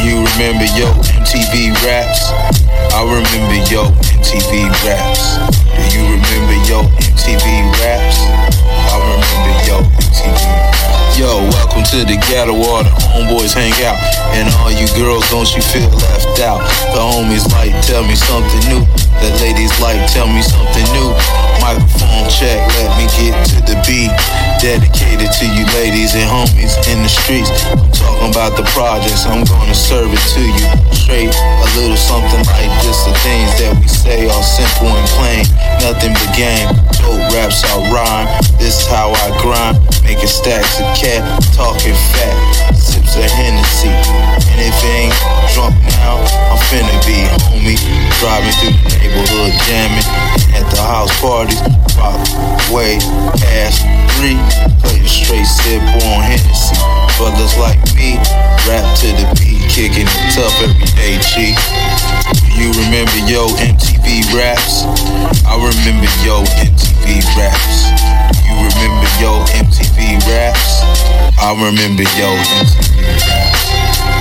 You remember yo MTV raps? I remember yo MTV raps. Do you remember yo MTV raps? I remember yo MTV raps. Yo, welcome to the ghetto where the homeboys hang out. And all you girls, don't you feel left out? The homies like, tell me something new. The ladies like, tell me something new. Microphone check, let me get to the beat. Dedicated to you ladies and homies in the streets. I'm talking about the projects, I'm gonna serve it to you straight. A little something like this. The things that we say are simple and plain, nothing but game. Dope raps I rhyme, this is how I grind. Making stacks of cat, talking fat, sips of Hennessy. And if it ain't drunk now, I'm finna be homie. Driving through the neighborhood, jamming at the house parties. Rock way past 3, play a straight sip on Hennessy. Brothers like me, rap to the beat, kicking it tough every day, G. You remember yo MTV raps? I remember yo MTV raps. You remember yo MTV raps? I remember yo MTV raps.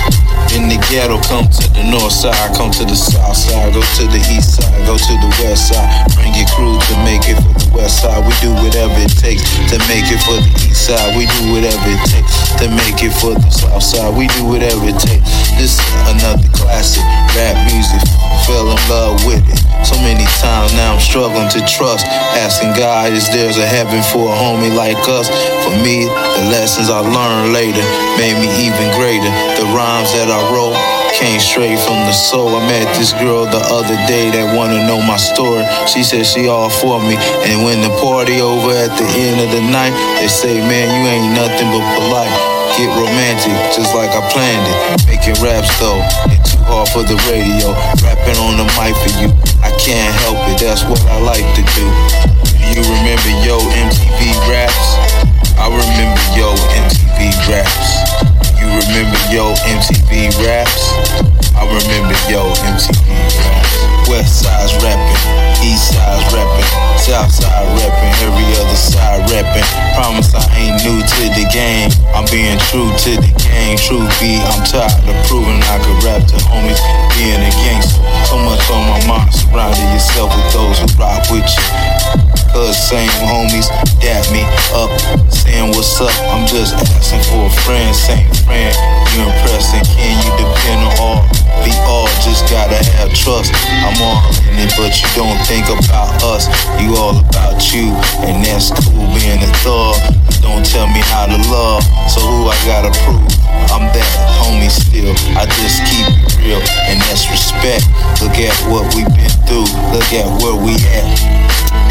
In the ghetto, come to the north side, come to the south side, go to the east side, go to the west side. Bring your crew to make it for the west side. We do whatever it takes to make it for the east side. We do whatever it takes to make it for the south side. We do whatever it takes. This is another classic rap music. Fell in love with it so many times now I'm struggling to trust. Asking God, is there's a heaven for a homie like us? For me, the lessons I learned later made me even greater. The rhymes that I wrote came straight from the soul. I met this girl the other day that wanna know my story. She said she all for me. And when the party over at the end of the night, they say, man, you ain't nothing but polite. Get romantic, just like I planned it. Making raps though, ain't too hard for the radio. Rapping on the mic for you, I can't help it, that's what I like to do. You remember yo MTV raps? I remember yo MTV raps. You remember yo MTV raps? I remember yo MTV raps. West side's rapping, east side's rapping, south side rapping, every other side rapping. Promise I ain't new to the game, I'm being true to the game. True be, I'm tired of proving I could rap to homies, being a gangster. So much on my mind, surrounding yourself with those who rock with you. Cause same homies dap me up, saying what's up, I'm just asking for a friend. Same friend, you impressing, can you depend on all? We all just gotta have trust. I'm all in it, but you don't think about us. You all about you, and that's cool being a thug. Don't tell me how to love, so who I gotta prove? I'm that homie still, I just keep it real, and that's respect. Look at what we've been through, look at where we at.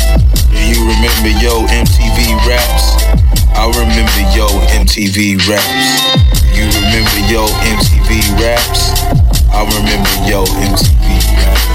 Do you remember yo MTV raps? I remember yo MTV raps. You remember yo MTV raps? I remember yo MTV raps.